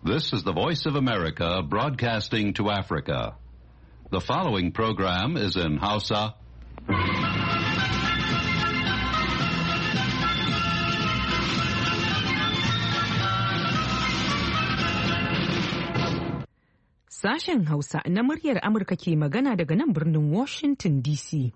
This is the Voice of America broadcasting to Africa. The following program is in Hausa. Sashen Hausa na muryar Amurka ke magana daga nan birnin Washington DC.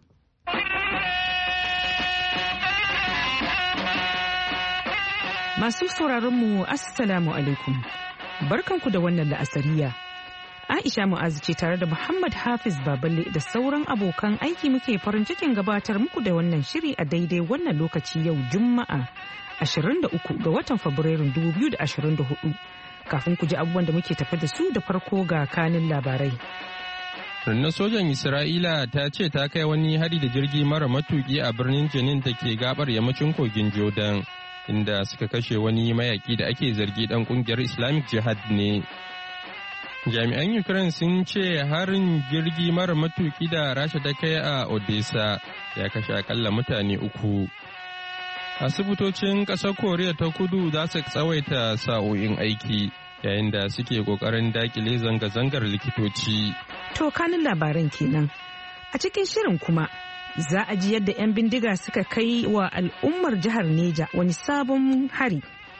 Masu sauraronmu, Assalamu alaikum. Barkanku da wannan la'asariya. Aisha Mu'azu ce tare da Muhammad Hafiz Baballe da sauran abokan aiki muke farin cikin gabatar muku da wannan shiri a daidai wannan lokaci yau Juma'a 23 ga watan Fabrairun 2024. Kafin ku ji abubuwan da muke tafi da su da farko ga kanin labarai. Rundunar sojan Isra'ila ta ce ta kai wani hari da jirgi mara matuki a birnin Jenin da ke gabar yammacin kogin Jordan, inda suka kashe wani mayaki da ake zargi dan kungiyar Islamic Jihad ne. Jami'an Ukraine sun ce harin jirgi mara matuki da Rasha ta kai a Odessa ya kashe akalla mutane 3. Asibitocin ƙasar Koriya ta Kudu za su tsawaita sa'o'in aiki yayin da suke ƙoƙarin dakile zanga-zangar likitoci. To kanin labaran kenan. A cikin shirin kuma za a ji yadda 'yan bindiga suka kai wa al'ummar jihar Neja wani sabon hari.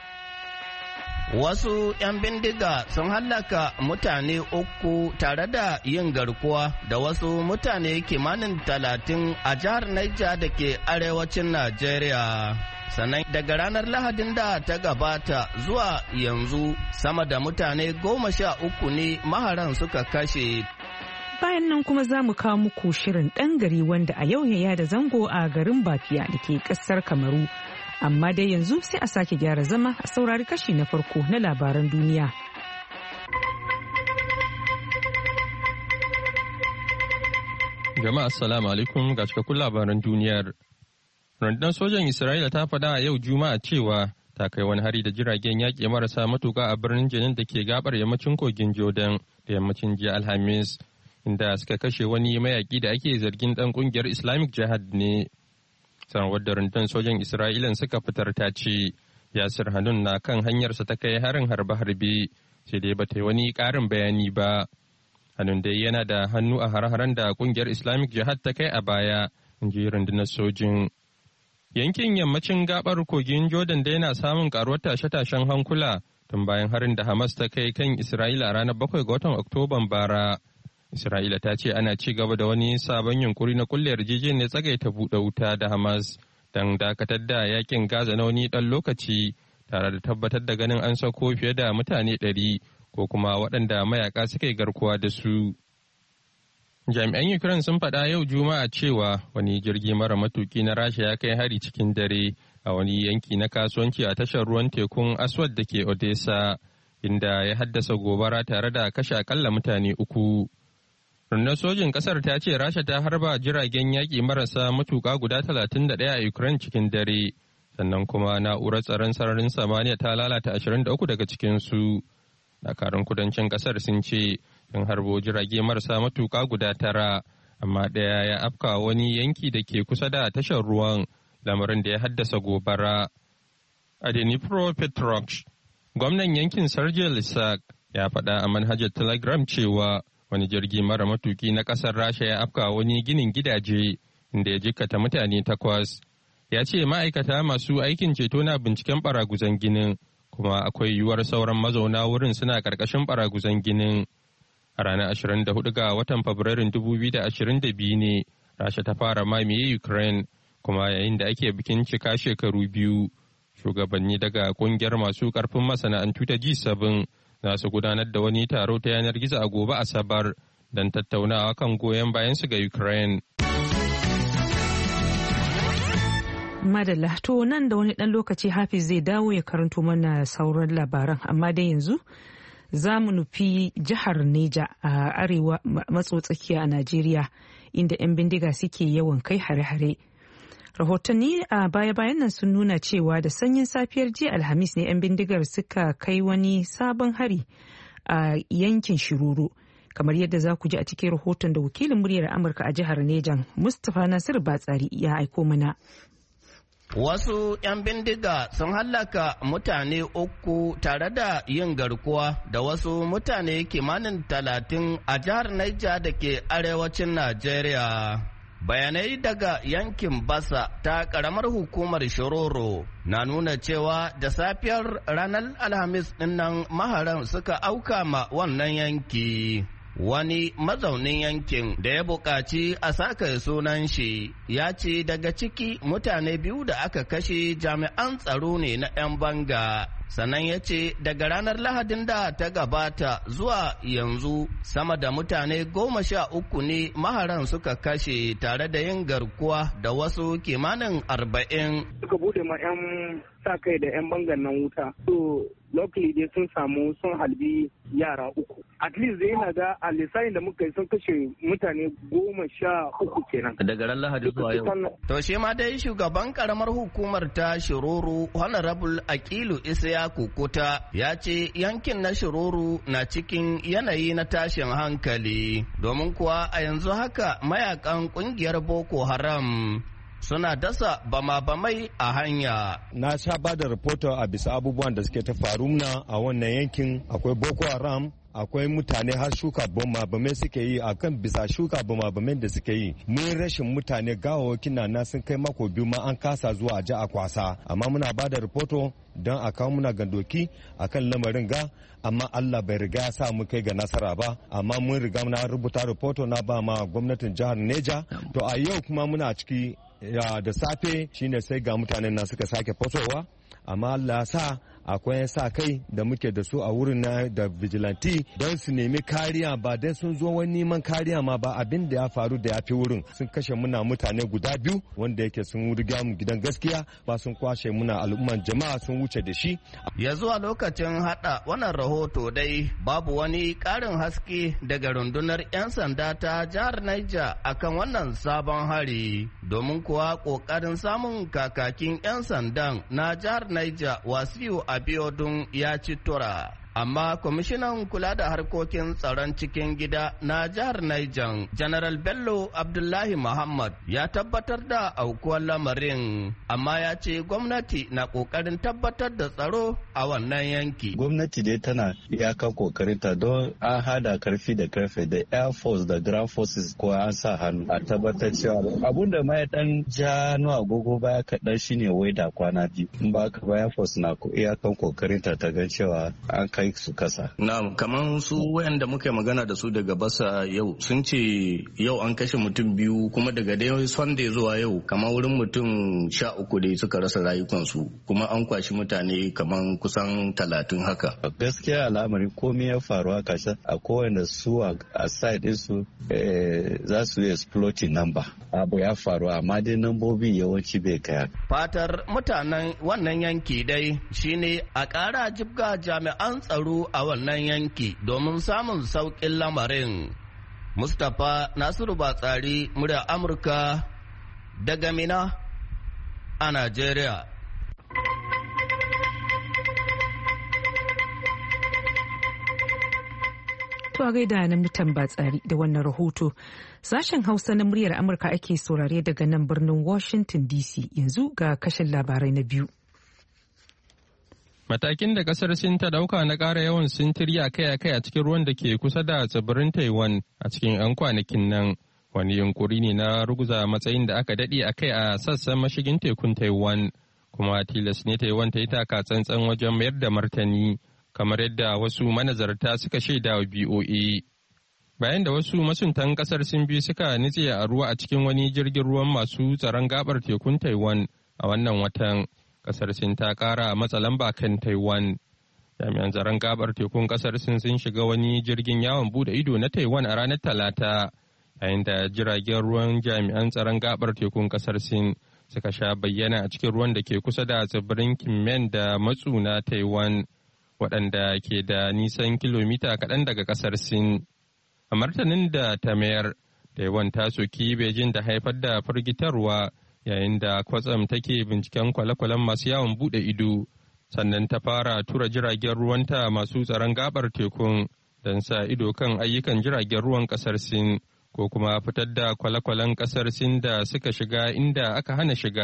Wasu 'yan bindiga sun hallaka mutane 3 tare da yin garkuwa da wasu mutane kimanin 30 a jihar Niger da ke arewacin Najeriya. Sannan daga ranar Lahadin da ta gabata zuwa yanzu sama da mutane 13 ne maharan suka kashe. Bayan nan kuma za mu kawo muku shirin ɗan gari wanda a yau ya da zango a garin Bafiya da ke ƙasar Kamaru. Amma dai yanzu sai a sake gyara zama a saurari kashi na farko na labaran duniya. Jama'a assalamu alaikum ga cikakkun labaran duniyar. Rundunar sojan Isra'ila ta faɗa a yau Juma'a cewa ta kai wani hari da jiragen yaƙi marasa matuƙa a birnin Jenin da ke gabar yammacin kogin Jordan da yammacin jiya Alhamis, inda suka kashe wani mayaƙi da ake zargin ɗan ƙungiyar Islamic Jihad ne. Sanarwar da rundunar sojan Isra'ilan suka fitar ta ce Yasir Hanun na kan hanyarsa ta kai harin harbe-harbe, sai dai bata yi wani ƙarin bayani ba. Hanun dai yana da hannu a har-haren da ƙungiyar Islamic Jihad ta kai a baya, in ji rundunar sojin. Yankin yammacin gabar kogin Jordan dai yana samun karuwar tashe-tashen hankula tun bayan harin da Hamas ta kai kan Isra'ila a ranar 7 ga watan Oktoban bara. Isra'ila ta ce ana ci gaba da wani sabon yunkuri na kulle yarjejeniyar tsagaita buɗe wuta da Hamas don dakatar da yakin Gaza na wani ɗan lokaci tare da tabbatar da ganin an sako fiye da mutane 100 ko kuma waɗanda mayaka suka yi garkuwa da su. Jami'an Ukraine sun faɗa yau Juma'a cewa wani jirgi mara matuki na Rasha ya kai hari cikin dare a wani yanki na kasuwanci a tashar ruwan tekun Aswad da ke Odessa, inda ya haddasa gobara tare da kashe akalla mutane 3. Rundunar sojin ƙasar ta ce Rasha ta harba jiragen yaƙi marasa matuƙa guda 31 a Ukraine cikin dare, sannan kuma na'urar tsaron sararin samaniya ta lalata 23 daga cikinsu. Dakarun kudancin ƙasar sun ce sun harbo jirage marasa matuƙa guda 9, amma ɗaya ya afka wani yanki da ke kusa da tashar ruwan, lamarin da ya haddasa gobara. A Dnipropetrovsk, gwamnan yankin Sergei Lysak ya faɗa a manhajar Telegram cewa wani jirgi mara matuki na ƙasar Rasha ya afka wani ginin gidaje inda ya jikkata mutane 8. Ya ce ma'aikata masu aikin ceto na binciken baraguzan ginin, kuma akwai yiwuwar sauran mazauna wurin suna ƙarƙashin baraguzan ginin. A ranar 24 ga watan Fabrairun 2022 ne Rasha ta fara mamaye Ukraine, kuma yayin da ake bikin cika shekaru 2, shugabanni daga ƙungiyar masu ƙarfin masana'antu ta G7 za su gudanar da wani taro ta yanar gizo a gobe Asabar don tattaunawa kan goyon bayansu ga Ukraine. Madalla, to nan da wani ɗan lokaci Hafiz zai dawo ya karanto mana sauran labaran, amma dai yanzu za mu nufi jihar Neja a arewa matso tsakiya a Najeriya, inda 'yan bindiga suke yawan kai hare-hare. Rahotanni a baya-bayan nan sun nuna cewa da sanyin safiyar jiya Alhamis ne 'yan bindigar suka kai wani sabon hari a yankin Shiroro, kamar yadda za ku ji a cikin rahoton da wakilin muryar Amurka a jihar Nejan Mustapha Nasiru Batsari ya aiko mana. Wasu 'yan bindiga sun hallaka mutane 3 tare da yin garkuwa da wasu mutane kimanin 30 a jihar Niger da ke arewacin Najeriya. Bayanai daga yankin Basa ta karamar hukumar Shiroro na nuna cewa da safiyar ranar Alhamis dinnan maharan suka auka ma wannan yanki. Wani mazaunin yankin da ya buƙaci a saka sunan shi ya ce daga ciki mutane 2 da aka kashe jami'an tsaro ne na 'yan banga. Sannan ya ce daga ranar Lahadin da ta gabata zuwa yanzu sama da mutane 13 ne maharan suka kashe tare da yin garkuwa da wasu kimanin 40. Suka bude ma 'yan sa kai da 'yan bangan nan wuta. So luckily dai sun halbi yara 3. At least dai yana ga a lissafin da muka yi sun kashe mutane 13 kenan. Daga ran Lahadi zuwa yau. To shi ma dai shugaban karamar hukumar ta Shiroro Honorable Akilu Isiya Kukuta ya ce yankin na Shiroro na cikin yanayi na tashin hankali domin kuwa a yanzu haka mayakan kungiyar Boko Haram suna dasa bama-bamai a hanya. Na sha ba da rahoto a bisa abubuwan da suke ta faru muna a wannan yankin. Akwai Boko Haram, akwai mutane har shuka bama-bamai suke yi akan bisa shuka bama-bamai da suke yi. Mun rashin mutane gawawakin na sun kai mako 2 ma an kasa zuwa a a kwasa. Amma muna ba da rahoto don a kawo muna gandoki akan lamarin ga, amma Allah bai riga ya sa mu kai ga nasara ba. Amma mun riga na rubuta rahoto na ba ma gwamnatin jihar Neja. To a yau kuma muna ciki da safe shine sai ga mutanen na suka sake fasowa, amma Allah sa akwai sa kai da muke da su a wurin na da vigilante don su nemi kariya, ba dai sun zo wani neman kariya ma ba, abin da ya faru da ya fi wurin sun kashe muna mutane guda 2 wanda yake sun riga mu gidan gaskiya, ba sun kwashe muna al'umman jama'a sun wuce da shi. Ya zuwa lokacin hada wannan rahoto dai babu wani karin haske daga rundunar 'yan sanda ta jihar Niger akan wannan sabon hari, domin kuwa kokarin samun kakakin 'yan sandan na jihar Niger Wasiu Abiodun ya ci tura. Amma kwamishinan kula da harkokin tsaron cikin gida na jihar Niger, General Bello Abdullahi Muhammad ya tabbatar da aukuwar lamarin, amma ya ce gwamnati na kokarin tabbatar da tsaro a wannan yanki. Gwamnati dai tana iyakar kokarinta don an hada karfi da karfe da Air Force da Ground Forces ko an sa hannu a tabbatar cewa abun da mai dan ja agogo baya kaɗan shine waida kwana 2. In ba ka ba Air Force na iyakar kokarinta ta ga cewa an kai su kasa. Na'am, kamar su wayanda muka magana da su daga Basa yau sun ce yau an kashe mutum 2 kuma daga dai Sunday zuwa yau kamar wurin mutum 13 dai suka rasa rayukansu kuma an kwashi mutane kamar kusan 30 haka. Gaskiya al'amari komai ya faru haka sha a kowane su a side din su za su yi exploiting number. Abu ya faru amma dai nambobin yawanci bai kai. Fatar mutanen wannan yanki dai shine a ƙara jibga jami'an tsaro a wannan yanki domin samun sauƙin lamarin. Mustapha Nasiru Batsari, murya Amurka daga Mina a Najeriya. To a gaida na mutan Batsari da wannan rahoto. Sashen Hausa na muryar Amurka ake saurare daga nan birnin Washington DC. Yanzu ga kashin labarai na biyu. Matakin da kasar Sin ta dauka na ƙara yawan sintiri akai-akai a cikin ruwan da ke kusa da tsibirin Taiwan a cikin 'yan kwanakin nan wani yunkuri ne na ruguza matsayin da aka daɗe akai a sassan mashigin tekun Taiwan, kuma tilas ne Taiwan ta yi taka tsantsan wajen mayar da martani kamar yadda wasu manazarta suka shaida wa BOA. Bayan da wasu masuntan kasar Sin biyu suka nitse a ruwa a cikin wani jirgin ruwan masu tsaron gabar tekun Taiwan a wannan watan. Kasar Sin ta kara matsa lamba kan Taiwan. Jami'an tsaron gabar tekun kasar Sin sun shiga wani jirgin yawon bude ido na Taiwan a ranar Talata, yayin da jiragen ruwan jami'an tsaron gabar tekun kasar Sin suka sha bayyana a cikin ruwan da ke kusa da tsibirin Kinmen da matsu na Taiwan, waɗanda ke da nisan kilomita kaɗan daga kasar Sin. A martanin da ta mayar, Taiwan ta soki Beijing da haifar da firgitarwa yayin da kwatsam take binciken kwale-kwalen masu yawon bude ido, sannan ta fara tura jiragen ruwanta masu tsaron gabar tekun don sa ido kan ayyukan jiragen ruwan kasar Sin ko kuma fitar da kwale-kwalen kasar Sin da suka shiga inda aka hana shiga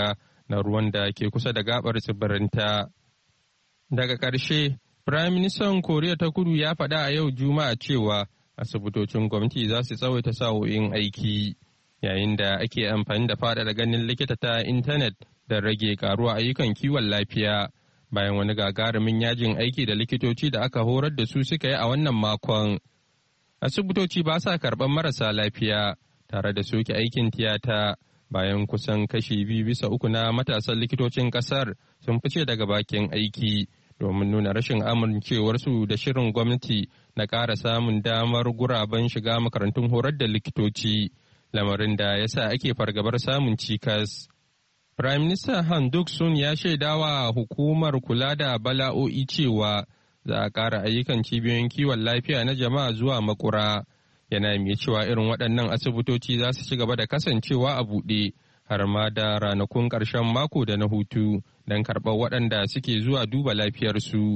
na ruwan da ke kusa da gabar tsibirinta. Daga ƙarshe, Firayim Ministan Koriya ta Kudu ya faɗa a yau Juma'a cewa asibitocin gwamnati za su tsawaita sa'o'in aiki, yayin da ake amfani da faɗaɗa ganin likita ta intanet da rage karuwa ayyukan kiwon lafiya, bayan wani gagarumin yajin aiki da likitoci da aka horar da su suka yi a wannan makon. Asibitoci ba sa karɓar marasa lafiya tare da soke aikin tiyata, bayan kusan kashi 2/3 na matasan likitocin ƙasar sun fice daga bakin aiki domin nuna rashin amincewarsu da shirin gwamnati na ƙara samun damar guraben shiga makarantun horar da likitoci, lamarin da ya sa ake fargabar samun cikas. Prime Minister Han Duck-Sun ya shaidawa hukumar kula da bala'o'i cewa za a ƙara ayyukan cibiyoyin kiwon lafiya na jama'a zuwa makura. Yana mai cewa irin waɗannan asibitoci za su ci gaba da kasancewa a buɗe har ma da ranakun ƙarshen mako da na hutu don karɓar waɗanda suke zuwa duba lafiyarsu.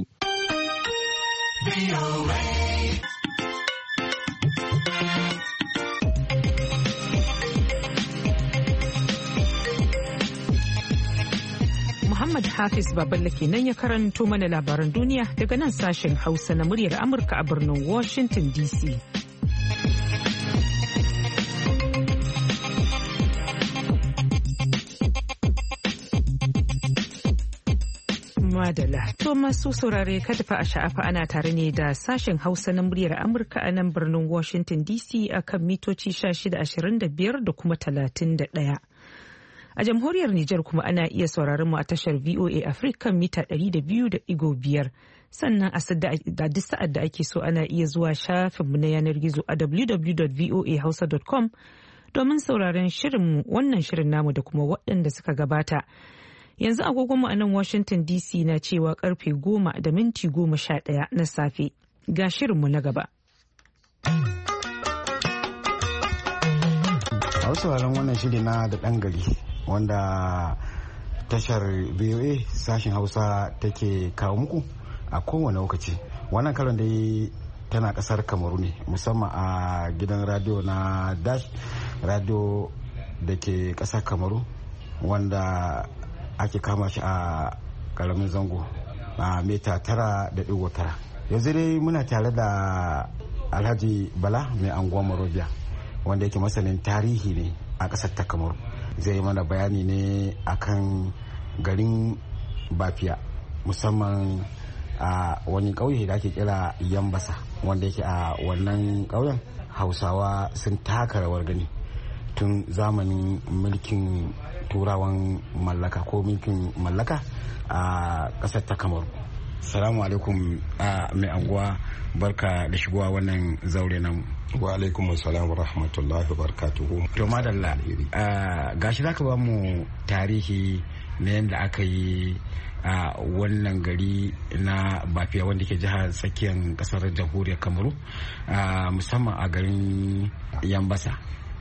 Muhammad Hafiz Baballe kenan ya karanto mana labaran duniya daga nan sashen Hausa na muryar Amurka a birnin Washington DC. Madala. To masu saurare kada fa a sha'afa ana tare ne da sashen Hausa na muryar Amurka a nan birnin Washington DC akan mitoci 1625 da kuma 31. A jamhuriyar Nijar kuma ana iya sauraron mu a tashar VOA Africa mita 200.5. Sannan a duk sa'ad da ake so ana iya zuwa shafinmu na yanar gizo a www.voahausa.com domin sauraron shirinmu wannan shirin namu da kuma waɗanda suka gabata. Yanzu agogonmu a nan Washington DC na cewa karfe 10:11 na safe. Ga shirinmu na gaba. A wasu wannan shiri na da ɗan gari wanda tashar VOA sashen Hausa take kawo muku a kowane lokaci. Wannan karon dai tana kasar Kamaru ne, musamman a gidan radio na Dash radio da ke kasar Kamaru, wanda ake kama shi a karamin zango a mita 9.9. Yanzu dai muna tare da Alhaji Bala mai anguwa Marobiya, wanda yake masanin tarihi ne a kasar ta Kamaru. Zai mana bayani ne akan garin Bafiya, musamman a wani ƙauye da ake kira Yambasa, wanda yake a wannan ƙauyen Hausawa sun taka rawar gani tun zamanin mulkin turawan mallaka ko mulkin mallaka a ƙasar ta Kamaru. Salamu alaikum mai anguwa, barka da shigowa wannan zaure nan. Wa alaikum salam wa rahmatullahi wa barakatuhu. To madalla, gashi zaka ba mu tarihi na yadda aka yi a wannan gari na Bafiya wanda ke jihar tsakiyar kasar jamhuriyar Kamaru, musamman a garin Yambasa.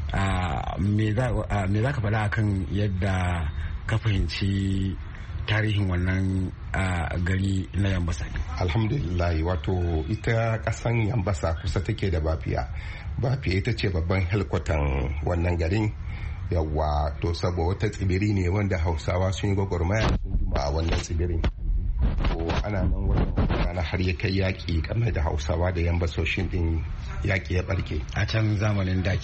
Me za ka faɗa akan yadda ka fahimci tarihin wannan gari na Yambasa? Alhamdulillah, wato ita kasan Yambasa kusa take da Bafiya. Bafiya ita ce babban helkwatan wannan garin. Yawwa, to saboda wata tsibiri ne wanda Hausawa sun yi gwagwarmaya sun juma a wannan tsibirin. To ana nan wannan har ya kai yaƙi game da Hausawa da Yambasoshin din yaƙi ya barke a can zamanin da.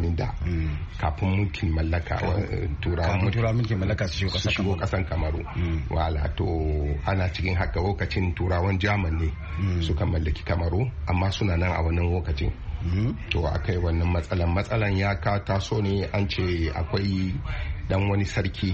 Kafin mulkin mallaka turawa mulkin mallaka su shigo kasan Kamaru. Wala, to ana cikin haka lokacin turawan Jaman ne suka mallaki Kamaru, amma suna nan a wannan lokacin. To aka yi wannan matsalan ya ka taso ne, an ce akwai dan wani sarki,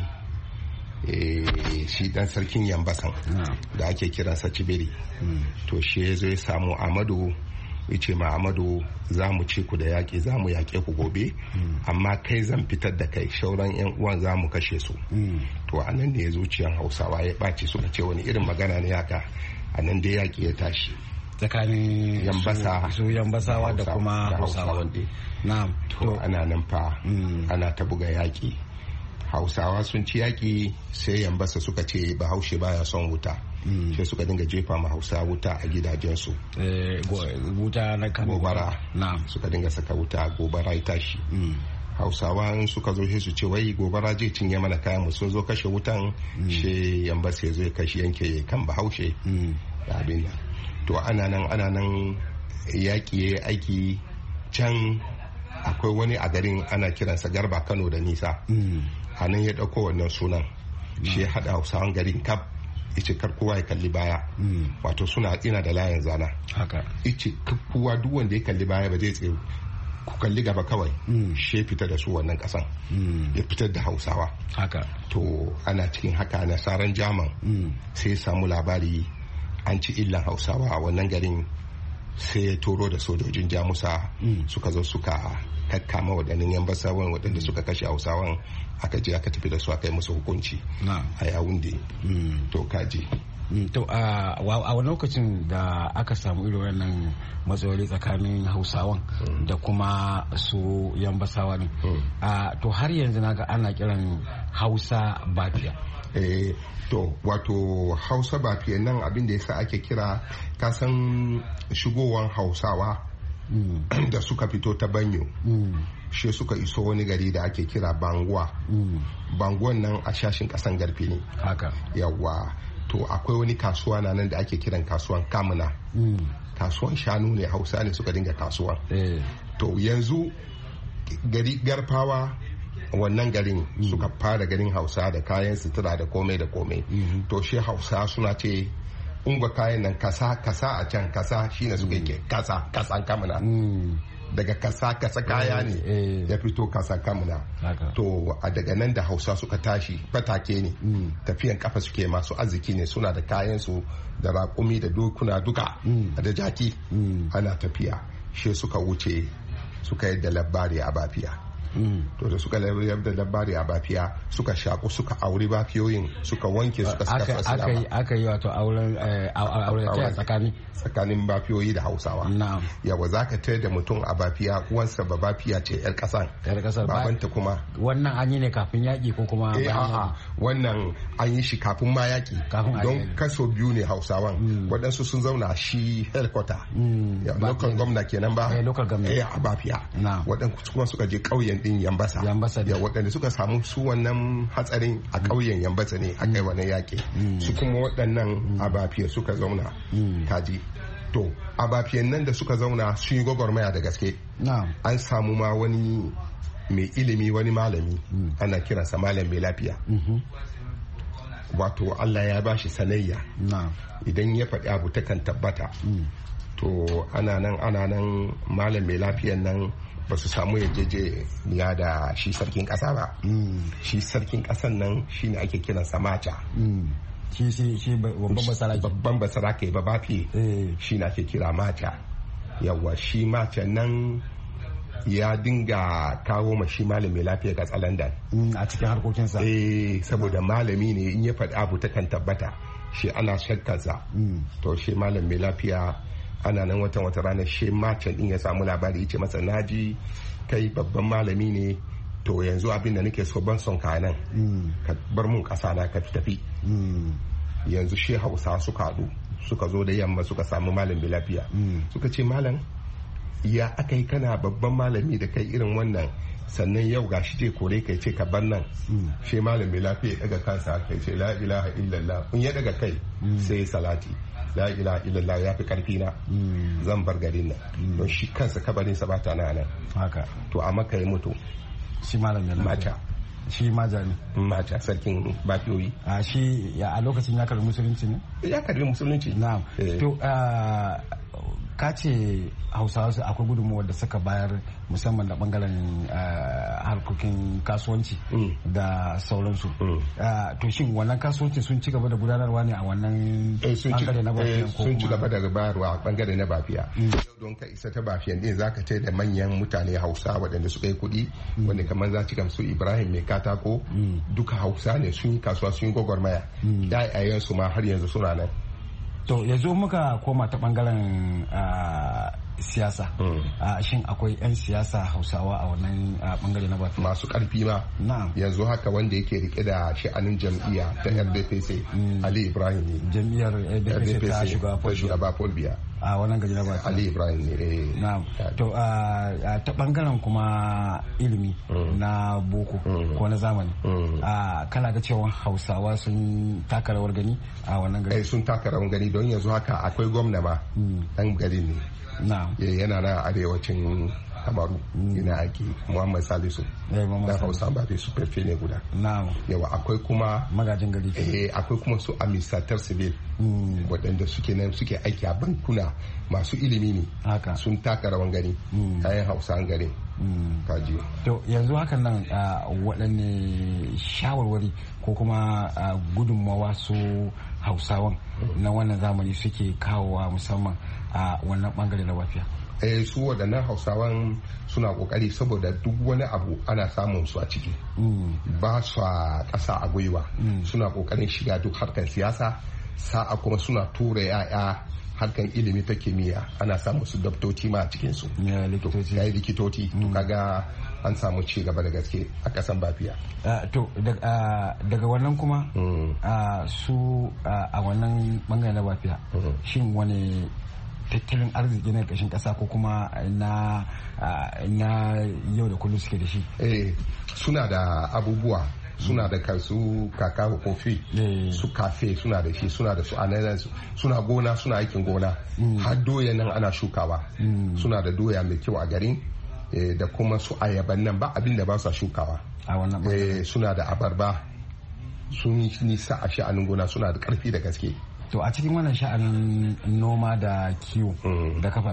shi dan sarkin Yambasan da ake kiransa Cibiri. To shi ya zo ya samu Amadu, ya ce ma Amadu, za mu ci ku da yaƙi, za mu yaƙe ku gobe, amma kai zan fitar da kai, shauran yan uwan za mu kashe su. To a nan ne zuciyan Hausawa ya ɓaci, suka ce wani irin magana ne haka. A nan dai yaƙi ya tashi tsakanin su Yambasawa da kuma Hausawa. Na'am. To ana nan fa ana ta buga yaƙi. Hausawa sun ci yaƙi, sai Yambasa suka ce Bahaushe baya son wuta. Sai suka dinga jefa ma Hausa wuta a gidajensu. Wuta na kan gobara. Suka dinga saka wuta, gobara ya tashi. hausawa suka zo su ce wai gobara je cinye mana kayan mu sun zo kashe wutan she yambasa ya zo ya kashe yanke kan bahaushe abin nan to ana nan yaƙi ya aiki can akwai wani a garin ana kiransa Garba Kano da nisa a nan ya ɗauko wannan sunan shi ya haɗa hausawan garin kaf ice kar kowa ya kalli baya wato suna tsina da layin zana ice kowa duk wanda ya kalli baya ba zai tsaye ku kalli gaba kawai shi fita da su wannan kasan ya fitar da hausawa to ana cikin haka nasaran jaman sai ya samu labari an ci illan hausawa a wannan garin sai ya toro da sojojin jamusa suka zo suka kakkama waɗannan yan basawan waɗanda suka kashe hausawan aka je aka tafi da su aka yi musu hukunci a Yawunde to kaji to a wani lokacin da aka samu irin wannan matsaloli tsakanin hausawan da kuma su yan basawa ne to har yanzu naga ana kiran hausa bafiya to wato hausa bafiya nan abin da yasa ake kira kasan shigowar hausawa da suka fito ta banyo shi suka iso wani gari da ake kira banguwa banguwan nan a shashin kasan garfi ne yawa to akwai wani kasuwa na nan da ake kiran kasuwan kamuna kasuwan shanu ne hausa ne suka dinga kasuwa to yanzu gari garfawa wannan garin suka fara garin hausa da kayan sutura da komai da komai to shi hausa suna ce ungwa kayan nan kasa a can kasa shine suka yake kasan kamuna daga kasa kaya ne ya fito kasa kamuna to a daga nan da hausa suka tashi fatake ne tafiyan kafa suke masu arziki ne suna da kayan su da raƙumi da dokuna duka da jaki ana tafiya shi suka wuce suka yadda labari a bafiya to da suka layar da labari a bafiya suka shaku suka auri bafiyoyin suka wanke suka saka salama aka yi wato auren tsakanin bafiyoyi da hausawa yawa za ka tayar da mutum a bafiya uwansa ba bafiya ce yar kasan babanta kuma wannan an yi ne kafin yaƙi ko kuma a'a wannan an yi shi kafin ma yaƙi don kaso biyu ne hausawan waɗansu sun zauna shi headquarter local gwamna kenan ba a bafiya waɗansu kuma suka je ƙauyen din yambasa ya waɗanda suka samu su wannan hatsarin a ƙauyen yambasa ne a kai wani yaƙi su kuma waɗannan abafiya suka zauna kaji to abafiyan nan da suka zauna sun yi gwagwarmaya da gaske an samu ma wani mai ilimi wani malami ana kiransa malam mai lafiya wato Allah ya bashi sanayya idan ya faɗi abu takan tabbata to ana nan malam mai lafiyan nan ba su samu yarjejeniya da shi sarkin kasa ba shi sarkin kasan nan shi ne ake kiran samaca shi babban basarake ba bafi shi na ake kira maca yawa shi maca nan ya dinga kawo ma shi malami lafiya ga tsalandan a cikin harkokinsa saboda malami ne in ya faɗi abu ta kan tabbata shi ana shakkarsa to shi malami lafiya ana nan wata ranar shi macen din ya samu labari ya ce masa naji kai babban malami ne to yanzu abin da nake so ban son ka nan ka bar mun kasa na ka tafi yanzu shi hausa suka haɗu suka zo da yamma suka samu malam bi lafiya suka ce malam ya aka yi kana babban malami da kai irin wannan sannan yau ga shi ce kore kai ce ka bar nan shi malam bi lafiya ya daga kansa kai ce la ilaha illallah in ya daga kai sai salati la ilaha illallah ya fi karfi na zan bar garin nan don shi kansa kabarin sa bata na nan haka to a maka ya mutu shi malam ya mata shi maja ne mata sarkin bafiyoyi a shi a lokacin ya karbi musulunci ne ya karbi musulunci na'am to ka ce hausawa su akwai gudunmuwar da suka bayar musamman da bangaren harkokin kasuwanci da sauransu to shin wannan kasuwanci sun ci gaba da gudanarwa ne a wannan bangare na bafiya sun ci gaba da bayarwa a bangare na bafiya don ka isa ta bafiyan din zaka ce da manyan mutane hausa waɗanda suka yi kuɗi wanda kamar za ci gamsu ibrahim mai katako duka hausa ne sun yi kasuwa sun yi gwagwarmaya yayayensu ma har yanzu suna nan to yanzu muka koma ta bangaren siyasa shin akwai 'yan siyasa hausawa a wannan bangare na bafi masu karfi ma yanzu haka wanda yake rike da sha'anin jam'iyya ta rdpc ali ibrahim ne jam'iyyar rdpc ta shugaba paul biya a wannan gari na Bafiya. Ali Ibrahim ne. Na'am. To ta bangaren kuma ilimi na boko ko na zamani kana ga cewa Hausawa sun taka rawar gani a wannan gari? Sun taka rawar gani don yanzu haka akwai gwamna ma dan gari ne. Na'am. Yana na arewacin Kamaru yana aiki Muhammad Salisu da Hausa ba su fefe ne guda. Yawa akwai kuma magajin gari. Akwai kuma su administrator civil waɗanda suke nan suke aiki a bankuna masu ilimi ne sun taka rawan gani kayan Hausa an gari. Kaji. To yanzu hakan nan waɗanne shawarwari ko kuma gudunmawa su Hausawan na wannan zamani suke kawowa musamman a wannan bangare na Bafiya? Su waɗannan Hausawan suna kokari saboda duk wani abu ana samun su a ciki ba su a ƙasa a gwiwa suna kokarin shiga duk harkar siyasa sa'a kuma suna tura ya'ya harkan ilimi ta kimiyya ana samun su doktoci ma a cikin su likitoci to kaga an samu ci gaba da gaske a ƙasan Bafiya. To daga wannan kuma su a wannan bangare na Bafiya shin wani tattalin arziki na kashin kasa ko kuma na yau da kullum suke da shi? Suna da abubuwa suna da kansu kakao kofi su kafe suna da shi suna da su ananas suna gona suna aikin gona har doya nan ana shukawa suna da doya mai kyau a garin da kuma su ayaban nan ba abin da ba su shukawa a wannan suna da abarba sun yi nisa a sha'anin gona suna da karfi da gaske. To a cikin wannan sha'anin noma da kiwo da ka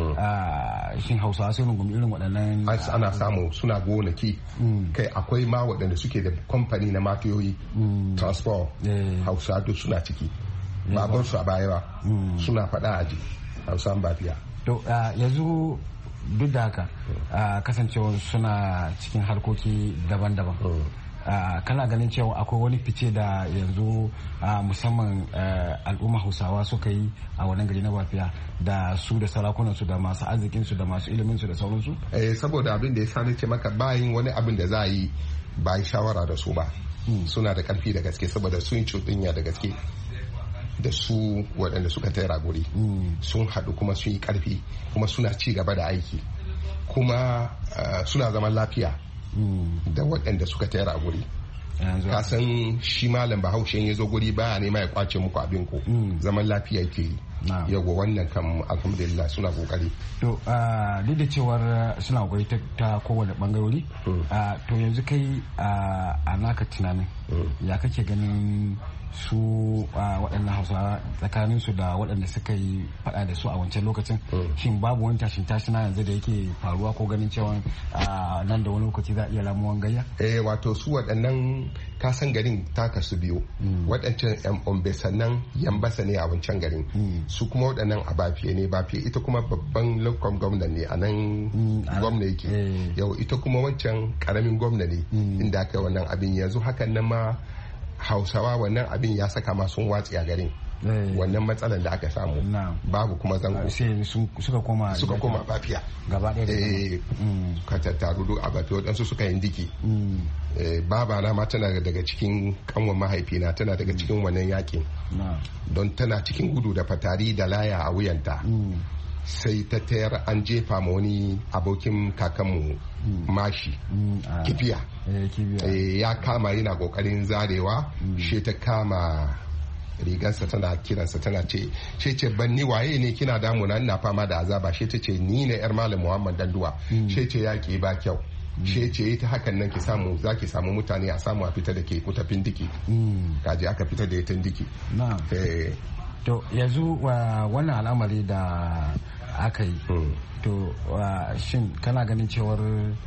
faɗa shin Hausawa sun rungumi irin waɗannan? Ana samu suna gonaki kai akwai ma waɗanda suke da kamfani na matoyoyi transport Hausawa duk suna ciki baban su a baya ba suna faɗa aji Hausawan Bafiya. To yanzu duk da haka kasancewa suna cikin harkoki daban-daban kana ganin cewa akwai wani fice da yanzu musamman al'umma Hausawa suka yi a wannan gari na Bafiya da su da sarakunansu da masu arzikinsu da masu iliminsu da sauransu? Saboda abin da ya sa ce maka bayan wani abin da za a yi ba yi shawara da su ba suna da karfi da gaske saboda sun cuɗanya da gaske da su waɗanda suka tara guri sun haɗu kuma sun yi karfi kuma suna ci gaba da aiki kuma suna zaman lafiya da waɗanda suka tayar a guri. Ka san shi malam Bahaushe ya zo guri baya nema ya kwace muku abin ku zaman lafiya yake yi. Yawa wannan kam alhamdulillah suna kokari. To duk da cewar suna kokari ta kowane bangarori to yanzu kai a naka tunanin ya kake ganin su waɗannan Hausawa tsakanin su da waɗanda suka yi faɗa da su a wancan lokacin shin babu wani tashin tashina yanzu da yake faruwa ko ganin cewa nan da wani lokaci za a iya ramuwan gayya? Wato su waɗannan kasan garin taka su biyu waɗancan yan Ombe sannan Yambasa ne a wancan garin su kuma waɗannan a Bafiya ne Bafiya ita kuma babban lokacin gwamna ne a nan gwamna yake yau ita kuma wancan karamin gwamna ne inda aka yi wannan abin yanzu hakan nan ma Hausawa wannan abin ya saka ma sun watsi a garin wannan matsalar da aka samu babu kuma zango suka koma Bafiya gaba ɗaya ka tattaru duk a Bafiya waɗansu suka yi diki babana ma tana daga cikin kanwan mahaifina tana daga cikin wannan yakin don tana cikin gudu da fatari da laya a wuyanta sai ta tayar an jefa ma wani abokin kakanmu mashi kifiya ya kama yana kokarin zarewa shi ta kama rigarsa tana kiransa tana ce ce banni waye ne kina damuna ina fama da azaba shi ta ce ni ne yar malam Muhammad Danduwa shi ce yaki ba kyau shi ce ta hakan nan za ki samu mutane a samu a fita da ke kutafin diki kaji aka fita da ita diki. To yanzu wannan al'amari da aka yi to shin kana ganin cewar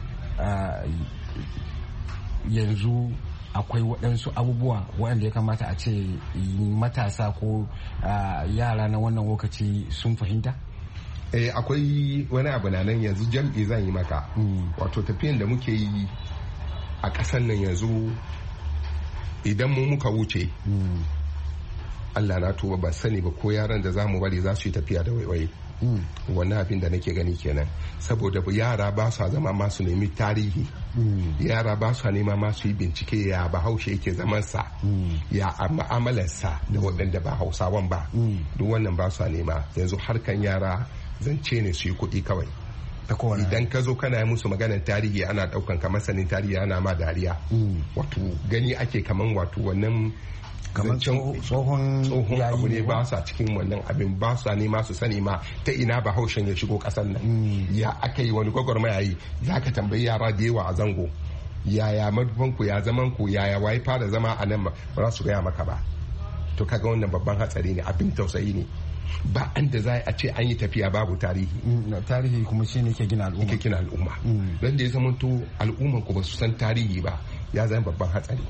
yanzu akwai waɗansu abubuwa waɗanda ya kamata a ce matasa ko yara na wannan lokaci sun fahimta? Akwai wani abu na nan yanzu jam'i zan yi maka wato tafiyan da muke yi a ƙasan nan yanzu idan mu muka wuce Allah na tuba ban sani ba ko yaran da zamu bari za su yi tafiya da waiwaye. Wannan abin da nake gani kenan, saboda yara ba su zama masu nemi tarihi, yara ba su nema masu yi bincike ya bahaushe yake zamansa, ya ma'amalarsa da waɗanda ba hausawan ba, duk wannan ba su nema. Yanzu harkan yara zance ne su yi kuɗi kawai. Idan ka zo kana musu maganar tarihi ana ɗaukan ka masanin tarihi ana ma dariya, wato gani ake kaman wato wannan kamar tsohon abu ne, ba sa cikin wannan abin, ba sa nema su sani ma ta ina bahaushen ya shigo kasar nan, ya aka yi wani gwagwarmaya yi. Za ka tambayi yara da yawa a zango, yaya madufanku ya zaman ku, yaya waye fara zama a nan, ba za su gaya maka ba. To kaga wannan babban hatsari ne, abin tausayi ne. Ba an da za a ce an yi tafiya babu tarihi. Tarihi kuma shi ne ke gina al'umma. Don da ya zama to al'umman ku ba su san tarihi ba, ya zama babban hatsari.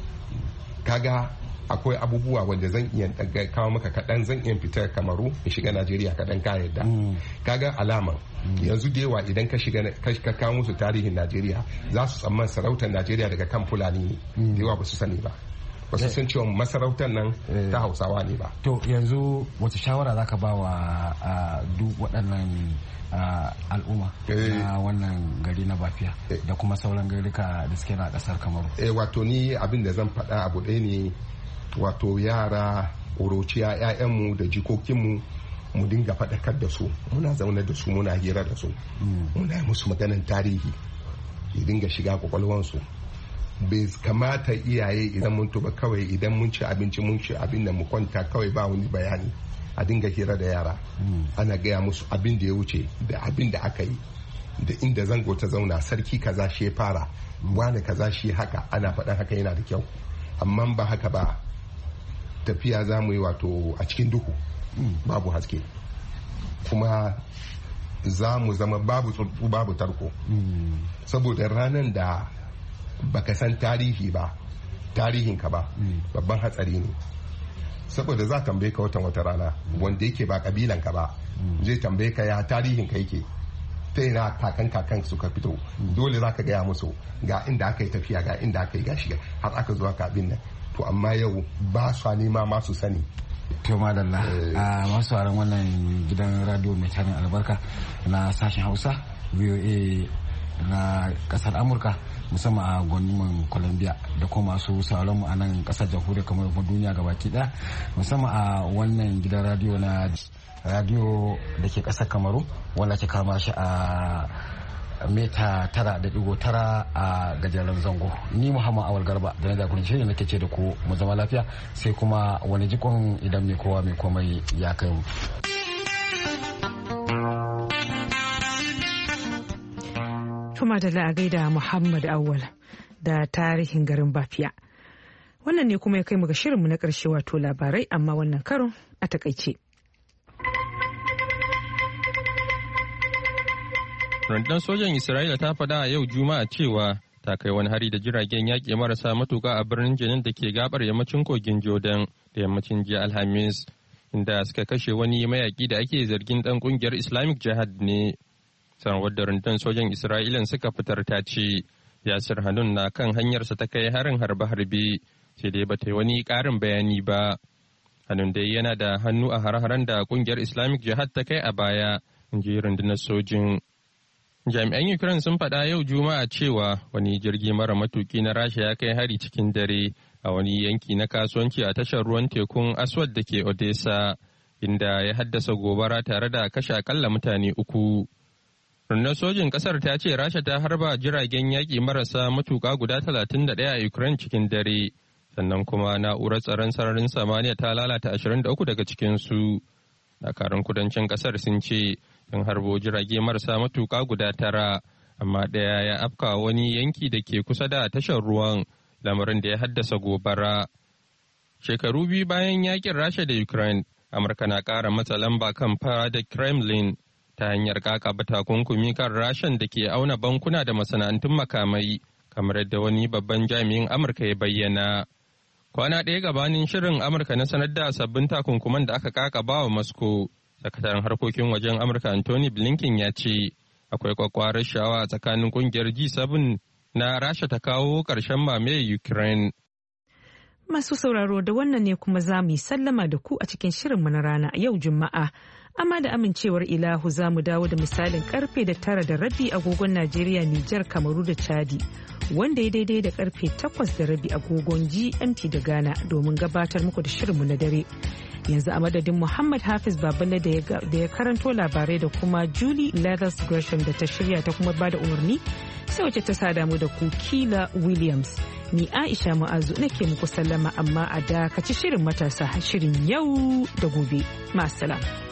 Kaga akwai abubuwa wanda zan iya kawo maka kaɗan, zan iya fitar Kamaru in shiga Najeriya kaɗan ka yadda. Kaga alaman yanzu da yawa idan ka shiga ka kawo musu tarihin Najeriya za su tsamman sarautar Najeriya daga kan Fulani ne, da yawa ba su sani ba. Ba su san cewa masarautar nan ta Hausawa ne ba. To yanzu wata shawara zaka ba wa duk waɗannan al'umma na wannan gari na Bafia da kuma sauran garika da suke na ƙasar Kamaru? Wato ni abin da zan faɗa abu ɗaya ne, wato yara ƙuruciya 'ya'yanmu da jikokinmu mu dinga faɗakar da su, muna zaune da su, muna hira da su, muna musu maganan tarihi ya dinga shiga kwakwalwansu. Bai kamata iyaye idan mun tuba kawai idan mun ci abinci mun ci abin da mu kwanta kawai ba wani bayani. A dinga hira da yara, ana gaya musu abin da ya wuce da abin da aka yi, da inda zango ta zauna, sarki kaza shi ya fara, wani kaza shi haka, ana faɗan haka yana da kyau. Amma ba haka ba, tafiya za mu yi wato a cikin duhu, babu haske, kuma za mu zama babu tsuntsu babu tarko. Saboda ranar da baka san tarihi ba, tarihinka ba, babban hatsari ne. Saboda za tambaye ka wata rana wanda yake ba kabilanka ba, zai tambaye ka ya tarihinka yake, ta yana kakan suka fito, dole za ka gaya musu ga inda aka yi tafiya, ga inda aka yi gashi har aka zuwa kabin nan. To amma yau ba su nema masu sani. To madalla a masu haran wannan gidan radio mai tarin albarka na sashen Hausa VOA na kasar Amurka, musamman a gwanuman Columbia, da kuma masu sauran mu a nan kasar jamhuriyar kamar duniya gabaki daya, musamman a wannan gidan radio na radio da ke kasar Kamaru, wanda ke kama shi a mita 9.9 a gajeren zango. Ni Muhammad Awal Garba da na jagoranci shirin nake ce da ku mu zama lafiya, sai kuma wani jikon idan mai kowa mai komai ya kai mu. Tuma da la'agai da Muhammad Awal da tarihin garin Bafia. Wannan ne kuma ya kai mu ga shirinmu na ƙarshe, wato labarai, amma wannan karon a takaice. Rundunar sojan Isra'ila ta faɗa a yau Juma'a cewa ta kai wani hari da jiragen yaƙi marasa matuƙa a birnin Jenin da ke gabar yammacin kogin Jordan da yammacin jiya Alhamis, inda suka kashe wani mayaƙi da ake zargin ɗan ƙungiyar Islamic Jihad ne. Sanarwar da rundunar sojan Isra'ilan suka fitar ta ce Yasir Hanun na kan hanyarsa ta kai harin harbe-harbe, sai dai bata yi wani ƙarin bayani ba. Hanun dai yana da hannu a har-haren da ƙungiyar Islamic Jihad ta kai a baya, in ji rundunar sojin. Jami'an Ukraine sun faɗa yau Juma'a cewa wani jirgi mara matuki na Rasha ya kai hari cikin dare a wani yanki na kasuwanci a tashar ruwan tekun Aswad da ke Odessa, inda ya haddasa gobara tare da kashe akalla mutane 3. Rundunar sojin ƙasar ta ce Rasha ta harba jiragen yaƙi marasa matuƙa guda 31 a Ukraine cikin dare, sannan kuma na'urar tsaron sararin samaniya ta lalata 23 daga cikinsu. Dakarun kudancin ƙasar sun ce sun harbo jirage marasa matuƙa guda 9, amma ɗaya ya afka wani yanki da ke kusa da tashar ruwan, lamarin da ya haddasa gobara. Shekaru biyu bayan yakin Rasha da Ukraine, Amurka na ƙara matsa lamba kan fadar Kremlin ta hanyar kakaba takunkumi kan Rashan da ke auna bankuna da masana'antun makamai, kamar yadda wani babban jami'in Amurka ya bayyana. Kwana ɗaya gabanin shirin Amurka na sanar da sabbin takunkuman da aka kakaba wa Moscow, sakataren harkokin wajen Amurka Anthony Blinken ya ce akwai kwakwarar sha'awa tsakanin kungiyar G7 na Rasha ta kawo ƙarshen mamaye Ukraine. Masu sauraro da wannan ne kuma za mu yi sallama da ku a cikin shirinmu na rana yau Juma'a. Amma da amincewar Ilahu za mu dawo da misalin karfe 9:30 agogon Najeriya, Nijar, Kamaru da Chadi. Wanda ya daidai da karfe 8:30 agogon GMT da Ghana domin gabatar muku da shirinmu na dare. Yanzu a madadin Muhammad Hafiz Baballe da ya karanto labarai da kuma Julie Leathers Gresham da ta shirya ta kuma bada umarni sai wacce ta sada mu da ku Kila Williams. Ni Aisha Mu'azu nake muku sallama amma a dakaci shirin matasa shirin yau da gobe. Ma'assalam.